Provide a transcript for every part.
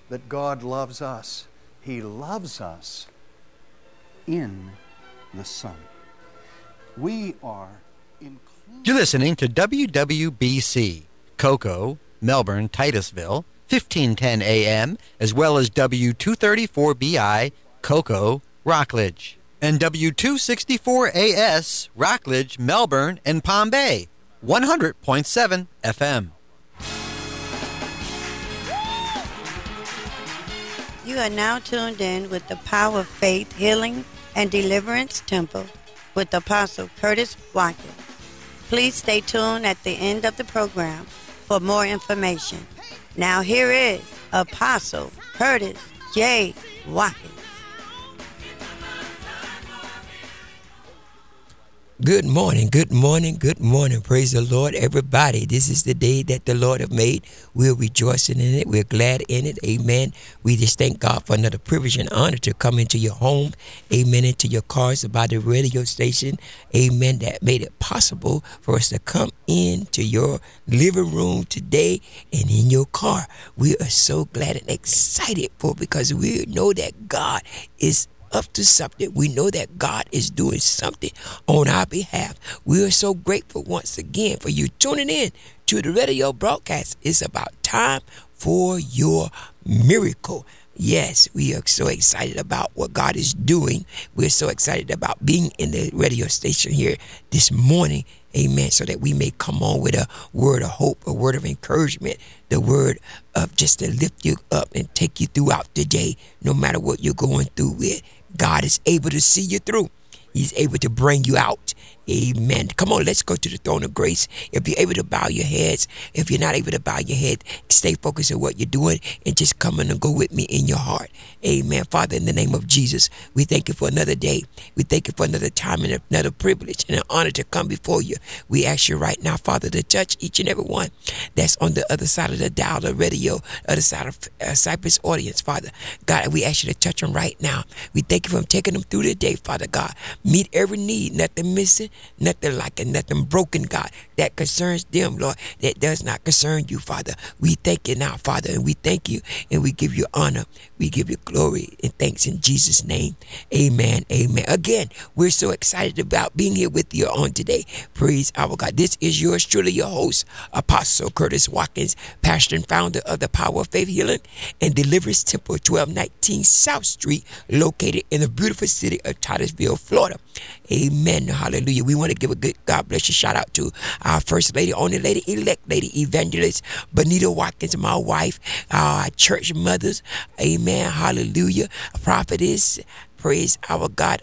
that God loves us. He loves us in the Son. We are included. You're listening to WWBC, Cocoa, Melbourne, Titusville, 1510 AM, as well as W234BI, Cocoa, Rockledge, and W264AS, Rockledge, Melbourne, and Palm Bay, 100.7 FM. You are now tuned in with the Power of Faith Healing and Deliverance Temple with Apostle Curtis Watkins. Please stay tuned at the end of the program for more information. Now here is Apostle Curtis J. Watkins. Good morning, good morning, good morning. Praise the Lord, everybody. This is the day that the Lord have made. We're rejoicing in it. We're glad in it. Amen. We just thank God for another privilege and honor to come into your home. Amen. Into your cars by the radio station. Amen. That made it possible for us to come into your living room today and in your car. We are so glad and excited for because we know that God is up to something. We know that God is doing something on our behalf. We are so grateful once again for you tuning in to the radio broadcast. It's about time for your miracle. Yes, we are so excited about what God is doing. We're so excited about being in the radio station here this morning. Amen. So that we may come on with a word of hope, a word of encouragement, the word of just to lift you up and take you throughout the day, no matter what you're going through with. God is able to see you through. He's able to bring you out. Amen. Come on, let's go to the throne of grace. If you're able to bow your heads, if you're not able to bow your head, stay focused on what you're doing and just come in and go with me in your heart. Amen. Father, in the name of Jesus, we thank you for another day. We thank you for another time and another privilege and an honor to come before you. We ask you right now, Father, to touch each and every one that's on the other side of the dial, the radio, other side of Cypress audience, Father. God, we ask you to touch them right now. We thank you for taking them through the day, Father God. Meet every need, nothing missing, nothing lacking, nothing broken, God, that concerns them, Lord, that does not concern you, Father. We thank you now, Father, and we thank you, and we give you honor. We give you glory and thanks in Jesus' name. Amen, amen. Again, we're so excited about being here with you on today. Praise our God. This is yours truly, your host, Apostle Curtis Watkins, pastor and founder of the Power of Faith Healing and Deliverance Temple, 1219 South Street, located in the beautiful city of Titusville, Florida. Amen. Hallelujah. We want to give a good God bless you shout out to our first lady, only lady, elect lady, evangelist Benita Watkins, my wife, our church mothers. Amen. Hallelujah. Prophetess. Praise our God.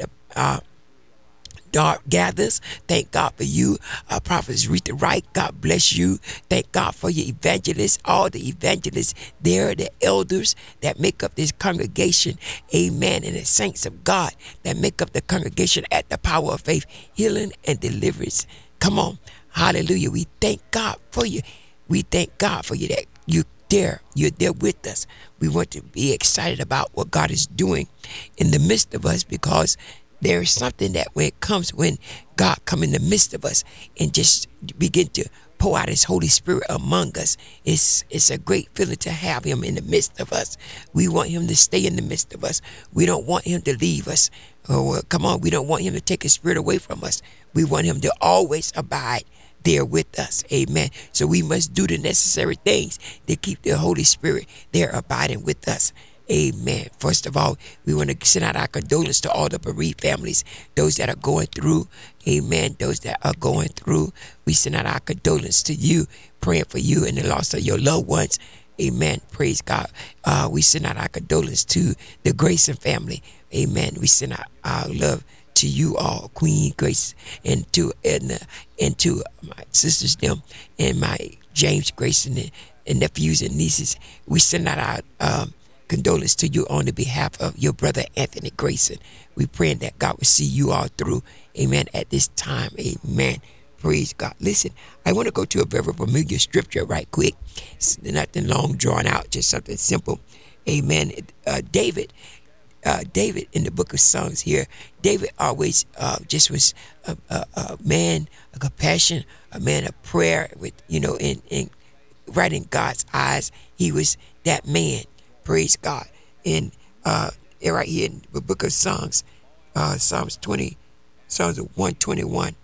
Dark gathers. Thank God for you. Prophetess Rita Wright. God bless you. Thank God for your evangelists, all the evangelists there, the elders that make up this congregation. Amen. And the saints of God that make up the congregation at the Power of Faith, Healing and Deliverance. Come on. Hallelujah. We thank God for you. We thank God for you that you're there with us. We want to be excited about what God is doing in the midst of us because there is something that when God come in the midst of us and just begin to pour out his Holy Spirit among us, it's a great feeling to have him in the midst of us. We want him to stay in the midst of us. We don't want him to leave us. Oh, come on. We don't want him to take his spirit away from us. We want him to always abide there with us. Amen. So we must do the necessary things to keep the Holy Spirit there abiding with us. Amen. First of all, we want to send out our condolences to all the bereaved families, those that are going through. Amen. Those that are going through. We send out our condolences to you, praying for you and the loss of your loved ones. Amen. Praise God. We send out our condolences to the Grayson family. Amen. We send out our love to you all, Queen Grace, and to Edna, and to my sisters, them, and my James Grayson and nephews and nieces. We send out our condolence to you on the behalf of your brother Anthony Grayson. We praying that God will see you all through. Amen. At this time. Amen. Praise God. Listen, I want to go to a very familiar scripture right quick. It's nothing long drawn out, just something simple. Amen. David in the book of Psalms here, David always just was a man of compassion, a man of prayer with, in right in God's eyes. He was that man. Praise God. And right here in the book of Psalms, Psalms 121,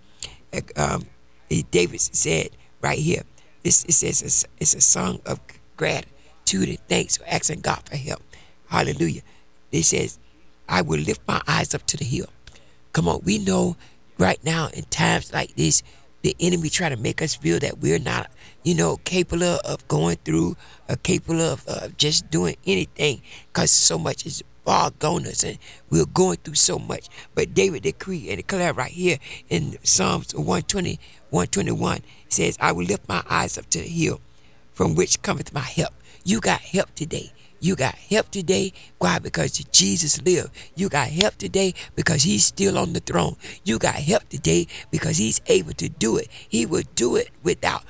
David said right here, it says it's a song of gratitude and thanks for asking God for help. Hallelujah. It says, I will lift my eyes up to the hill. Come on, we know right now in times like this, the enemy try to make us feel that we're not, capable of going through, or capable of just doing anything, because so much is fog on us and we're going through so much. But David decree and declare right here in Psalms 120, 121, says, I will lift my eyes up to the hill from which cometh my help. You got help today. You got help today. Why? Because Jesus lived. You got help today because he's still on the throne. You got help today because he's able to do it. He will do it without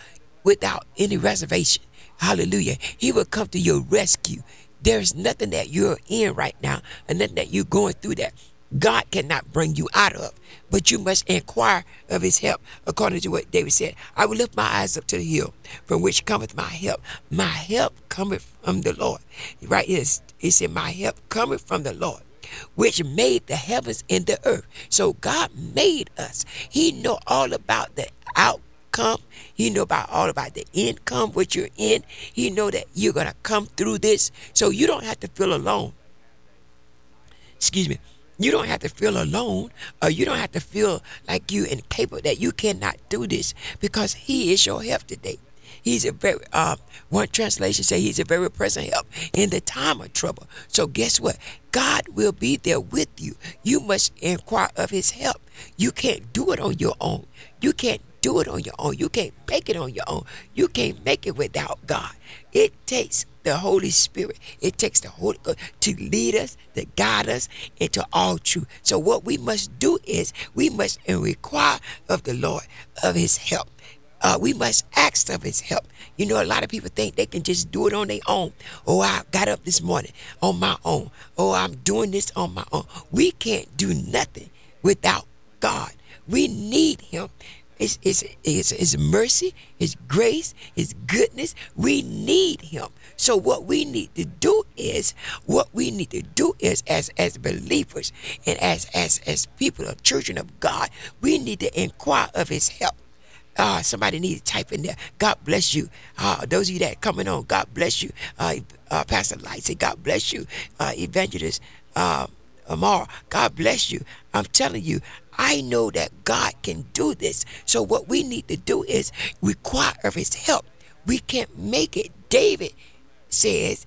any reservation. Hallelujah. He will come to your rescue. There's nothing that you're in right now and nothing that you're going through that God cannot bring you out of, but you must inquire of his help, according to what David said. I will lift my eyes up to the hill, from which cometh my help. My help cometh from the Lord. Right here, it said, my help cometh from the Lord, which made the heavens and the earth. So God made us. He know all about the outcome. He know all about the income, what you're in. He know that you're going to come through this. So you don't have to feel alone. Excuse me. You don't have to feel alone, or you don't have to feel like you incapable, that you cannot do this, because he is your help today. He's a very, one translation say he's a very present help in the time of trouble. So guess what? God will be there with you. You must inquire of his help. You can't do it on your own. You can't do it on your own. You can't make it on your own. You can't make it without God. It takes the Holy Spirit. It takes the Holy Ghost to lead us, to guide us into all truth. So what we must do is we must inquire of the Lord, of his help. We must ask of his help. A lot of people think they can just do it on their own. Oh, I got up this morning on my own. Oh, I'm doing this on my own. We can't do nothing without God. We need him. His mercy, his grace, his goodness. We need him. So what we need to do is as believers and as people of children of God, we need to inquire of his help. Somebody needs to type in there. God bless you. Those of you that are coming on, God bless you. Pastor Light said, God bless you. Evangelist Amara, God bless you. I'm telling you, I know that God can do this. So what we need to do is require of his help. We can't make it. David says,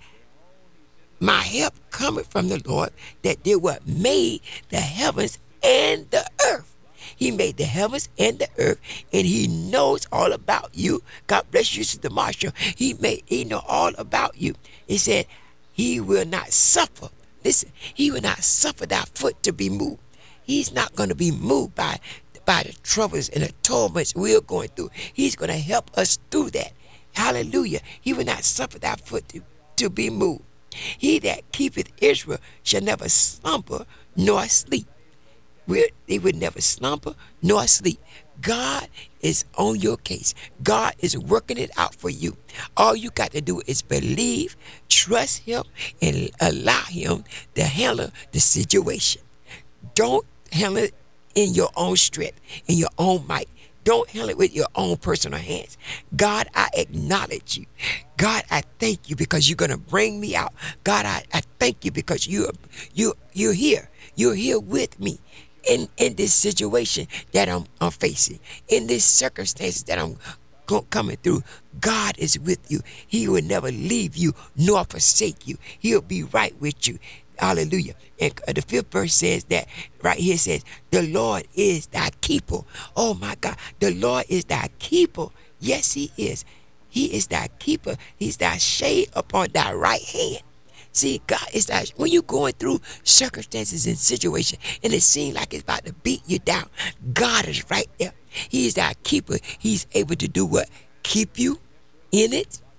my help cometh from the Lord, that did what? Made the heavens and the earth. He made the heavens and the earth, and he knows all about you. God bless you, Sister Marshall. He know all about you. He said, he will not suffer. Listen, he will not suffer thy foot to be moved. He's not going to be moved by the troubles and the torments we're going through. He's going to help us through that. Hallelujah. He will not suffer thy foot to be moved. He that keepeth Israel shall never slumber nor sleep. They would never slumber nor sleep. God is on your case. God is working it out for you. All you got to do is believe, trust him, and allow him to handle the situation. Don't handle it in your own strength, in your own might. Don't handle it with your own personal hands. God, I acknowledge you. God, I thank you because you're going to bring me out. God, I thank you because you're here. You're here with me in this situation that I'm facing, in this circumstances that I'm coming through. God is with you. He will never leave you nor forsake you. He'll be right with you. Hallelujah. And the 5th verse says that right here says, the Lord is thy keeper. Oh my God. The Lord is thy keeper. Yes, he is. He is thy keeper. He's thy shade upon thy right hand. See, God is that when you're going through circumstances and situations and it seems like it's about to beat you down, God is right there. He is thy keeper. He's able to do what? Keep you in it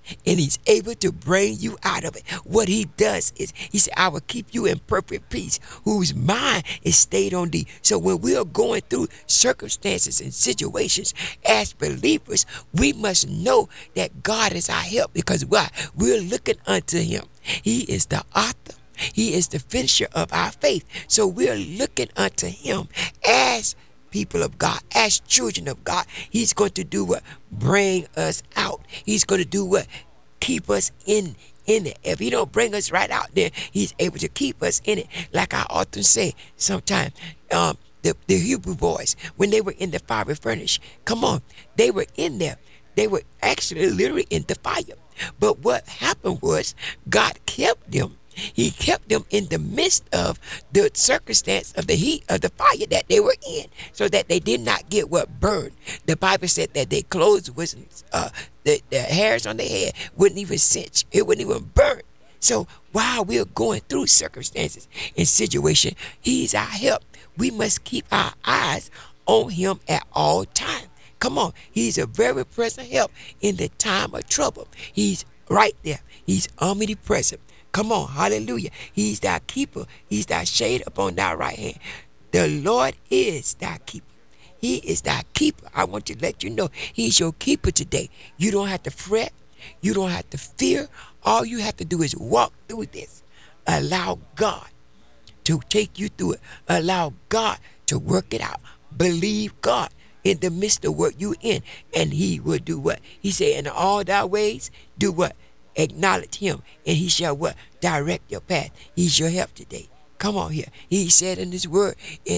and he's able to bring you out of it. What he does is, he said, I will keep you in perfect peace, whose mind is stayed on thee. So when we are going through circumstances and situations as believers, we must know that God is our help, because why? We're looking unto him. He is the author. He is the finisher of our faith. So we're looking unto him as people of God, as children of God. He's going to do what? Bring us out. He's going to do what? Keep us in it. If he don't bring us right out there, he's able to keep us in it. Like I often say sometimes, the Hebrew boys, when they were in the fiery furnace, come on, they were in there. They were actually literally in the fire. But what happened was God kept them. He kept them in the midst of the circumstance of the heat of the fire that they were in, so that they did not get what burned. The Bible said that their clothes wasn't, the hairs on their head wouldn't even cinch. It wouldn't even burn. So while we're going through circumstances and situation, he's our help. We must keep our eyes on him at all times. Come on, he's a very present help in the time of trouble. He's right there. He's omnipresent. Come on, hallelujah. He's thy keeper. He's thy shade upon thy right hand. The Lord is thy keeper. He is thy keeper. I want to let you know he's your keeper today. You don't have to fret. You don't have to fear. All you have to do is walk through this. Allow God to take you through it. Allow God to work it out. Believe God in the midst of what you're in, and he will do what? He said, in all thy ways, do what? Acknowledge him, and he shall what? Direct your path. He's your help today. Come on here. He said in his word,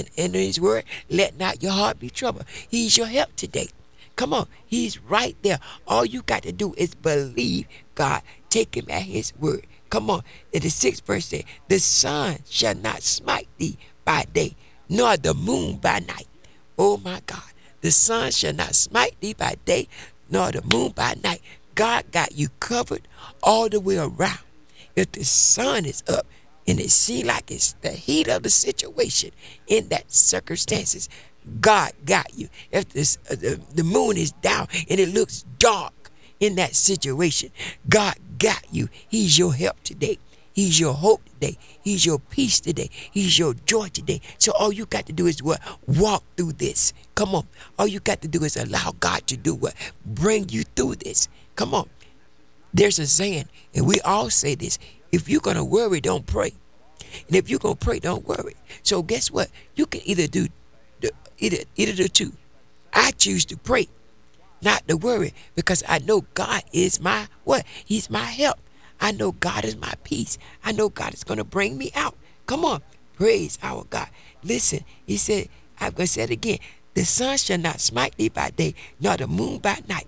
let not your heart be troubled. He's your help today. Come on. He's right there. All you got to do is believe God. Take him at his word. Come on. In the 6th verse says, the sun shall not smite thee by day, nor the moon by night. Oh my God. The sun shall not smite thee by day, nor the moon by night. God got you covered all the way around. If the sun is up and it seems like it's the heat of the situation in that circumstances, God got you. If the moon is down and it looks dark in that situation, God got you. He's your help today. He's your hope today. He's your peace today. He's your joy today. So all you got to do is what? Walk through this. Come on. All you got to do is allow God to do what? Bring you through this. Come on. There's a saying, and we all say this: if you're going to worry, don't pray. And if you're going to pray, don't worry. So guess what? You can either do either the two. I choose to pray, not to worry, because I know God is my what? He's my help. I know God is my peace. I know God is going to bring me out. Come on. Praise our God. Listen, he said, I'm going to say it again. The sun shall not smite thee by day, nor the moon by night.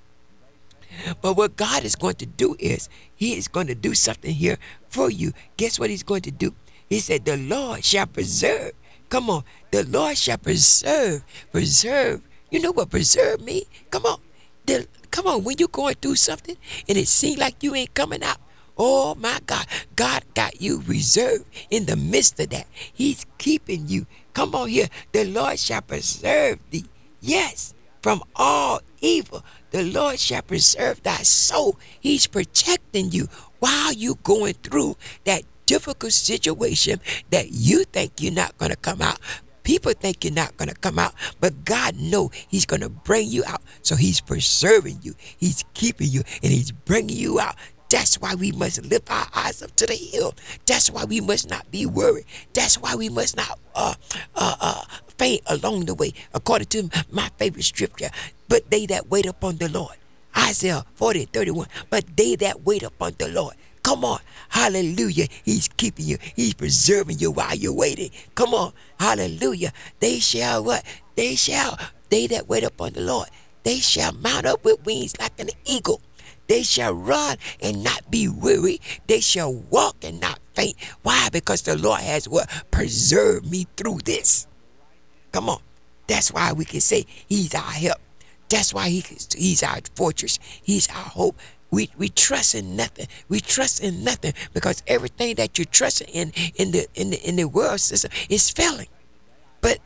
But what God is going to do is, he is going to do something here for you. Guess what he's going to do? He said, the Lord shall preserve. Come on. The Lord shall preserve. Preserve. You know what preserve means? Come on. Come on, when you're going through something and it seems like you ain't coming out, oh my God, God got you reserved in the midst of that. He's keeping you. Come on here. The Lord shall preserve thee. Yes, from all evil. The Lord shall preserve thy soul. He's protecting you while you're going through that difficult situation that you think you're not going to come out. People think you're not going to come out, but God knows he's going to bring you out. So he's preserving you. He's keeping you, and he's bringing you out. That's why we must lift our eyes up to the hill. That's why we must not be worried. That's why we must not faint along the way. According to my favorite scripture, but they that wait upon the Lord. Isaiah 40:31. But they that wait upon the Lord. Come on. Hallelujah. He's keeping you. He's preserving you while you're waiting. Come on. Hallelujah. They shall what? They that wait upon the Lord, they shall mount up with wings like an eagle. They shall run and not be weary. They shall walk and not faint. Why? Because the Lord has what? Preserved me through this. Come on. That's why we can say he's our help. That's why he's our fortress. He's our hope. We trust in nothing. We trust in nothing because everything that you're trusting in the world system is failing. But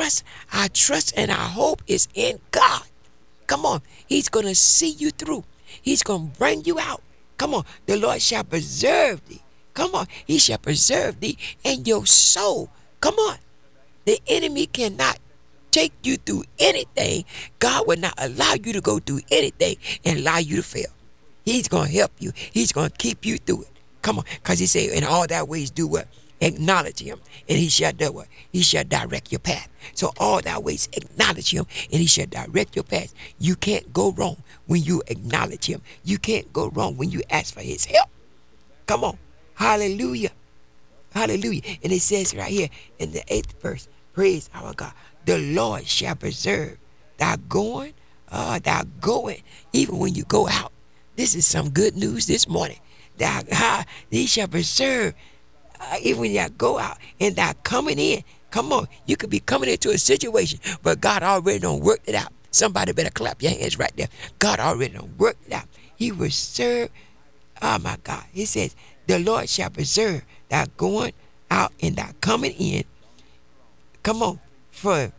our trust and our hope is in God. Come on. He's going to see you through. He's going to bring you out. Come on. The Lord shall preserve thee. Come on. He shall preserve thee and your soul. Come on. The enemy cannot take you through anything. God will not allow you to go through anything and allow you to fail. He's going to help you. He's going to keep you through it. Come on. Because he said, in all thy ways do what? Acknowledge him. And he shall do what? He shall direct your path. So all thy ways acknowledge him and he shall direct your path. You can't go wrong when you acknowledge him. You can't go wrong when you ask for his help. Come on. Hallelujah. Hallelujah. And it says right here in the 8th verse, praise our God. The Lord shall preserve thy going, even when you go out. This is some good news this morning. He shall preserve even when you go out and thou coming in. Come on, you could be coming into a situation, but God already done worked it out. Somebody better clap your hands right there. God already done worked it out. He will serve. Oh my God. He says, the Lord shall preserve thy going out and thy coming in. Come on, forever,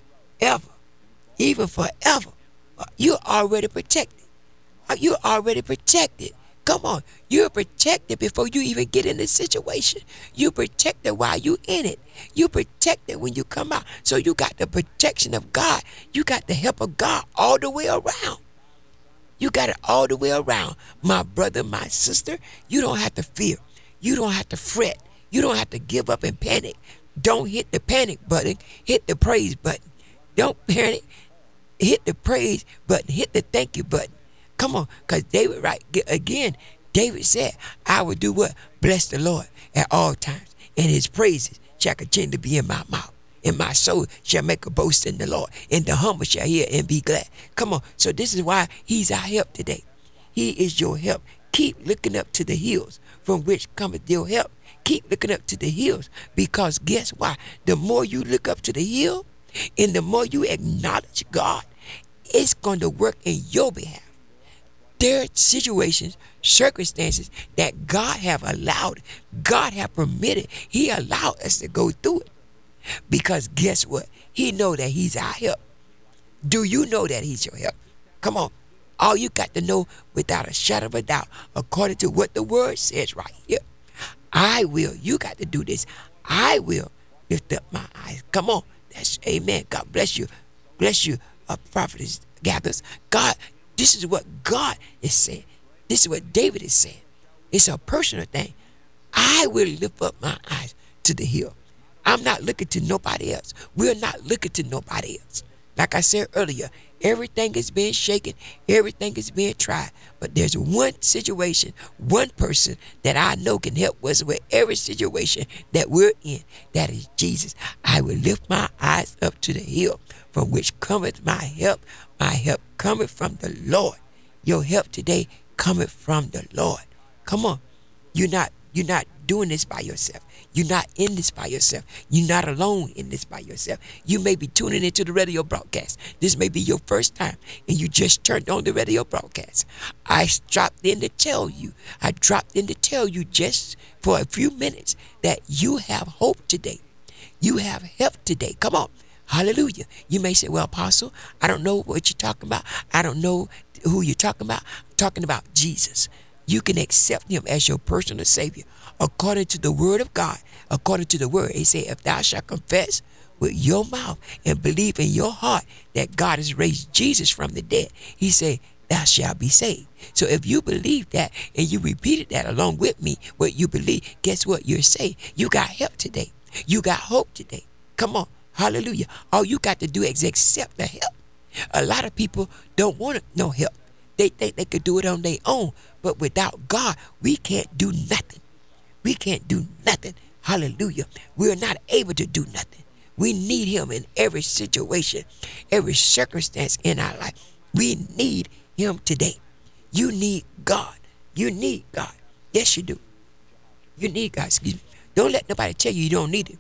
even forever. You're already protected. You're already protected. Come on, you're protected before you even get in the situation. You're protected while you're in it. You're protected when you come out. So you got the protection of God. You got the help of God all the way around. You got it all the way around. My brother, my sister, you don't have to fear. You don't have to fret. You don't have to give up and panic. Don't hit the panic button. Hit the praise button. Don't panic. Hit the praise button. Hit the thank you button. Come on, because David, right, again, David said, I will do what? Bless the Lord at all times, and his praises shall continue to be in my mouth. And my soul shall make a boast in the Lord, and the humble shall hear and be glad. Come on, so this is why he's our help today. He is your help. Keep looking up to the hills from which cometh your help. Keep looking up to the hills, because guess why? The more you look up to the hill, and the more you acknowledge God, it's going to work in your behalf. There are situations, circumstances that God have allowed, God have permitted. He allowed us to go through it. Because guess what? He know that he's our help. Do you know that he's your help? Come on. All you got to know without a shadow of a doubt, according to what the word says right here, I will. You got to do this. I will lift up my eyes. Come on. That's amen. God bless you. Bless you, prophetess Gathers. God, this is what God is saying. This is what David is saying. It's a personal thing. I will lift up my eyes to the hill. I'm not looking to nobody else. We're not looking to nobody else. Like I said earlier, everything is being shaken. Everything is being tried. But there's one situation, one person that I know can help us with every situation that we're in. That is Jesus. I will lift my eyes up to the hill from which cometh my help. My help cometh from the Lord. Your help today cometh from the Lord. Come on. You're not doing this by yourself. You're not in this by yourself. You're not alone in this by yourself. You may be tuning into the radio broadcast. This may be your first time and you just turned on the radio broadcast. I dropped in to tell you just for a few minutes that you have hope today. You have help today. Come on. Hallelujah. You may say, well, Apostle, I don't know what you're talking about. I don't know who you're talking about. I'm talking about Jesus. You can accept him as your personal Savior. According to the word of God, according to the word, he said, if thou shalt confess with your mouth and believe in your heart that God has raised Jesus from the dead, he said, thou shalt be saved. So if you believe that and you repeated that along with me, what you believe, guess what? You're saved. You got help today. You got hope today. Come on. Hallelujah. All you got to do is accept the help. A lot of people don't want no help. They think they could do it on their own. But without God, we can't do nothing. We can't do nothing. Hallelujah. We're not able to do nothing. We need him in every situation, every circumstance in our life. We need him today. You need God. You need God. Yes, you do. You need God. Excuse me. Don't let nobody tell you don't need him.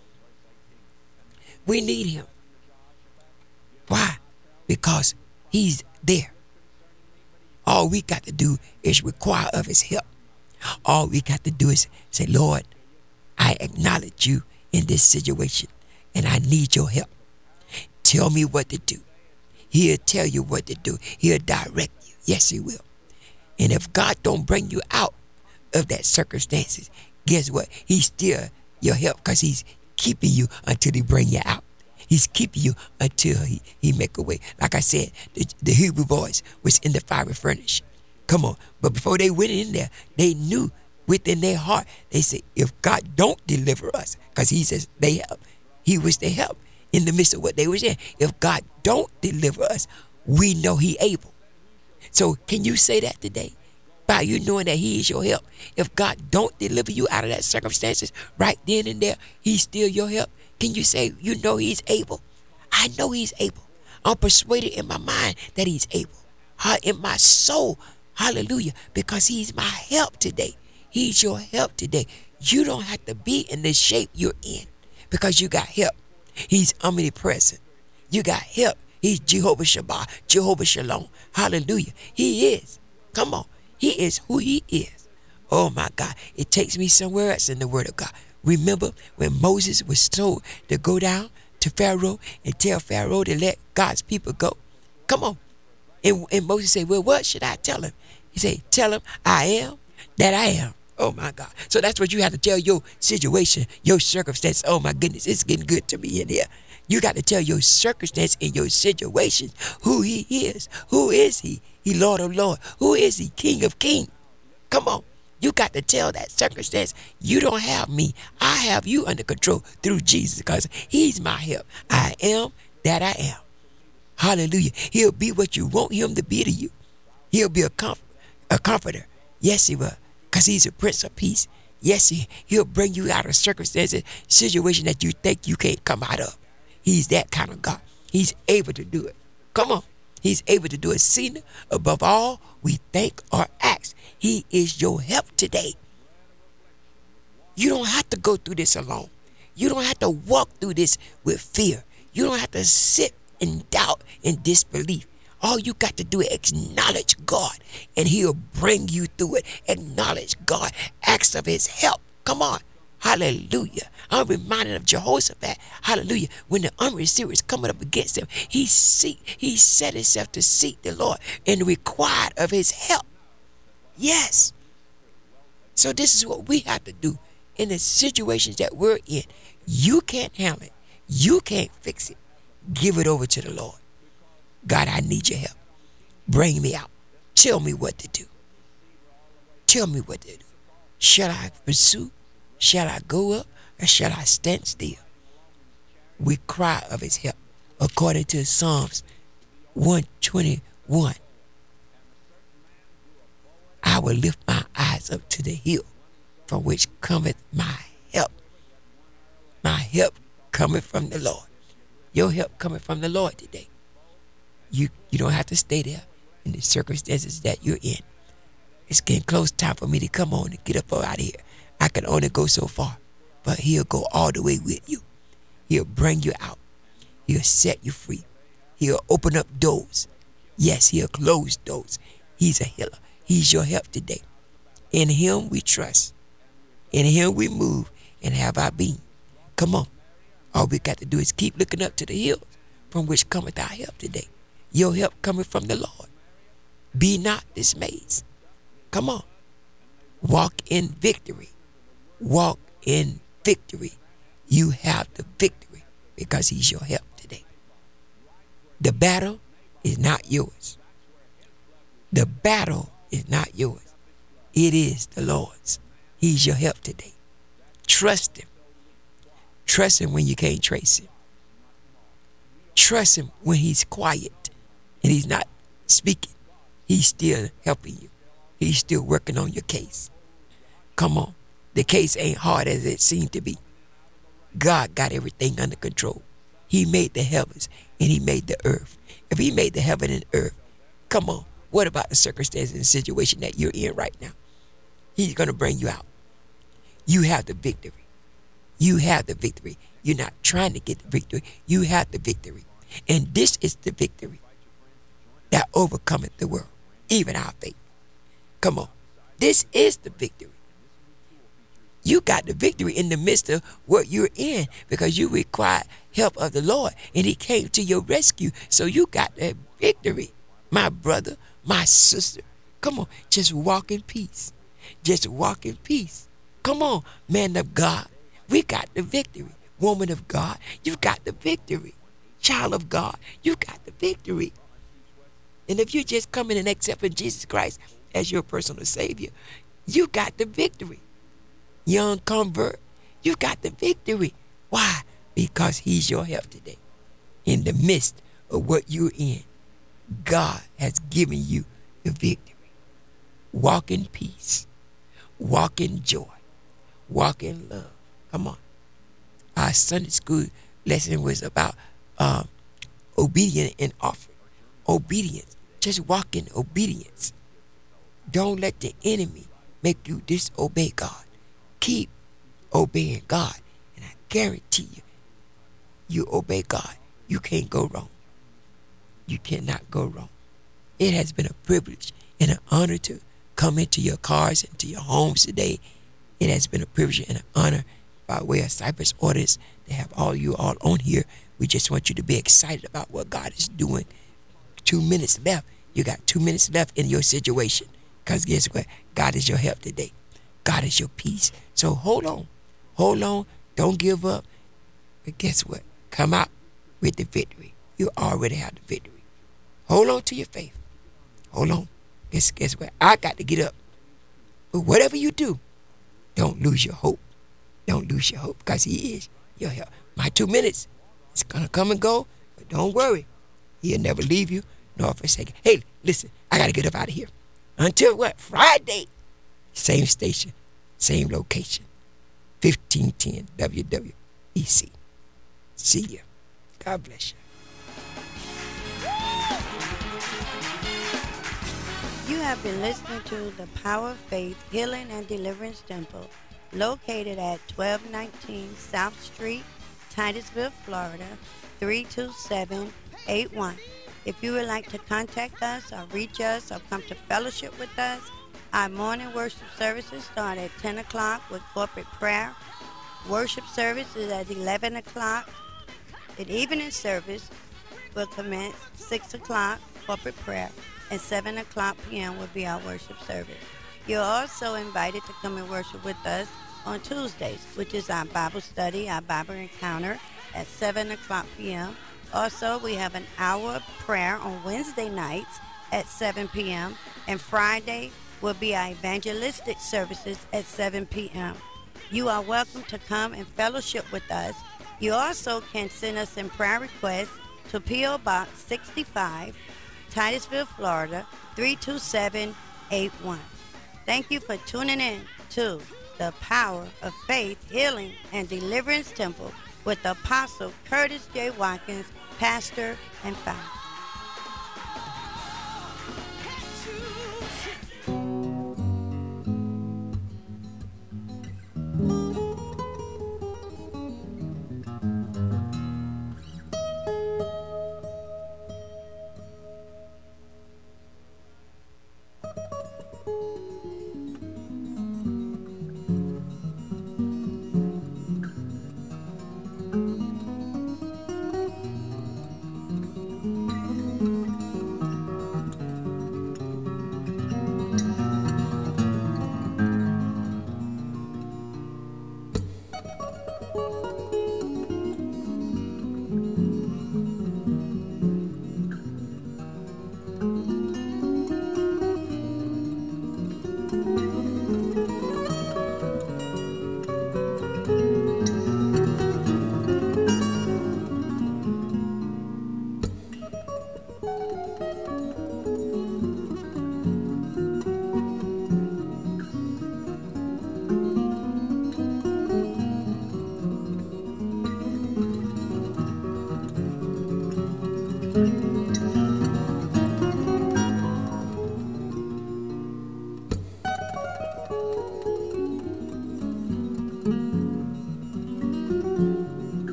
We need him. Why? Because he's there. All we got to do is require of his help. All we got to do is say, Lord, I acknowledge you in this situation and I need your help. Tell me what to do. He'll tell you what to do. He'll direct you. Yes, he will. And if God don't bring you out of that circumstances, guess what? He's still your help because he's keeping you until he bring you out. He's keeping you until he make a way. Like I said, the Hebrew boys was in the fiery furnace. Come on. But before they went in there, they knew within their heart, they said, if God don't deliver us, because he says they help. He was the help in the midst of what they was in. If God don't deliver us, we know he able. So can you say that today? By you knowing that he is your help. If God don't deliver you out of that circumstances right then and there, he's still your help. Can you say, you know he's able? I know he's able. I'm persuaded in my mind that he's able. In my soul, hallelujah, because he's my help today. He's your help today. You don't have to be in the shape you're in because you got help. He's omnipresent. You got help. He's Jehovah Shabbat, Jehovah Shalom. Hallelujah. He is. Come on. He is who he is. Oh my God. It takes me somewhere else in the word of God. Remember when Moses was told to go down to Pharaoh and tell Pharaoh to let God's people go? Come on. And Moses said, well, what should I tell him? He said, tell him I am that I am. Oh my God. So that's what you have to tell your situation, your circumstance. Oh my goodness, it's getting good to me in here. You got to tell your circumstance and your situation who he is. Who is he? He Lord of Lords. Who is he? King of Kings. Come on. You got to tell that circumstance, you don't have me. I have you under control through Jesus because he's my help. I am that I am. Hallelujah. He'll be what you want him to be to you. He'll be a comforter. Yes, he will. Because he's a Prince of Peace. Yes, he'll bring you out of circumstances, situation that you think you can't come out of. He's that kind of God. He's able to do it. Come on. He's able to do it. Seen above all we think or ask. He is your help today. You don't have to go through this alone. You don't have to walk through this with fear. You don't have to sit in doubt and disbelief. All you got to do is acknowledge God and he'll bring you through it. Acknowledge God. Ask of his help. Come on. Hallelujah. I'm reminded of Jehoshaphat. Hallelujah. When the army was coming up against him, he set himself to seek the Lord and required of his help. Yes. So this is what we have to do in the situations that we're in. You can't handle it. You can't fix it. Give it over to the Lord. God, I need your help. Bring me out. Tell me what to do. Tell me what to do. Shall I pursue? Shall I go up? Or shall I stand still? We cry of his help. According to Psalms 121. I will lift my eyes up to the hill from which cometh my help. My help cometh from the Lord. Your help coming from the Lord today. You don't have to stay there in the circumstances that you're in. It's getting close time for me to come on and get up out of here. I can only go so far, but he'll go all the way with you. He'll bring you out. He'll set you free. He'll open up doors. Yes, he'll close doors. He's a healer. He's your help today. In him we trust. In him we move and have our being. Come on. All we got to do is keep looking up to the hills from which cometh our help today. Your help coming from the Lord. Be not dismayed. Come on. Walk in victory. Walk in victory. You have the victory because he's your help today. The battle is not yours. The battle is not yours. It is the Lord's. He's your help today. Trust him. Trust him when you can't trace him. Trust him when he's quiet and he's not speaking. He's still helping you. He's still working on your case. Come on. The case ain't hard as it seemed to be. God got everything under control. He made the heavens and he made the earth. If he made the heaven and earth, come on. What about the circumstances and situation that you're in right now? He's going to bring you out. You have the victory. You have the victory. You're not trying to get the victory. You have the victory. And this is the victory that overcometh the world, even our faith. Come on. This is the victory. You got the victory in the midst of what you're in because you required help of the Lord and he came to your rescue. So you got that victory, my brother, my sister. Come on, just walk in peace. Just walk in peace. Come on, man of God. We got the victory. Woman of God, you got the victory. Child of God, you got the victory. And if you just come in and accepting Jesus Christ as your personal Savior, you got the victory. Young convert, you got the victory. Why? Because he's your help today. In the midst of what you're in, God has given you the victory. Walk in peace. Walk in joy. Walk in love. Come on. Our Sunday school lesson was about obedience and offering. Obedience. Just walk in obedience. Don't let the enemy make you disobey God. Keep obeying God. And I guarantee you, you obey God, you can't go wrong. You cannot go wrong. It has been a privilege and an honor to come into your cars and to your homes today. It has been a privilege and an honor by way of Cypress Orders to have all you all on here. We just want you to be excited about what God is doing. 2 minutes left. You got 2 minutes left in your situation. Because guess what? God is your help today. God is your peace. So hold on. Hold on. Don't give up. But guess what? Come out with the victory. You already have the victory. Hold on to your faith. Hold on. Guess what? I got to get up. But whatever you do, don't lose your hope. Don't lose your hope because he is your help. My 2 minutes, it's going to come and go, but don't worry. He'll never leave you nor forsake you. Hey, listen, I got to get up out of here. Until what? Friday. Same station, same location. 1510 WWEC. See ya. God bless you. You have been listening to the Power of Faith Healing and Deliverance Temple, located at 1219 South Street, Titusville, Florida, 32781. If you would like to contact us or reach us or come to fellowship with us, our morning worship services start at 10 o'clock with corporate prayer. Worship service is at 11 o'clock. The evening service will commence 6 o'clock, corporate prayer, and 7 o'clock p.m. will be our worship service. You're also invited to come and worship with us on Tuesdays, which is our Bible study, our Bible encounter at 7 o'clock p.m. Also, we have an hour of prayer on Wednesday nights at 7 p.m. and Friday will be our evangelistic services at 7 p.m. You are welcome to come and fellowship with us. You also can send us in prayer requests to P.O. Box 65, Titusville, Florida, 32781. Thank you for tuning in to the Power of Faith, Healing, and Deliverance Temple with Apostle Curtis J. Watkins, pastor and founder.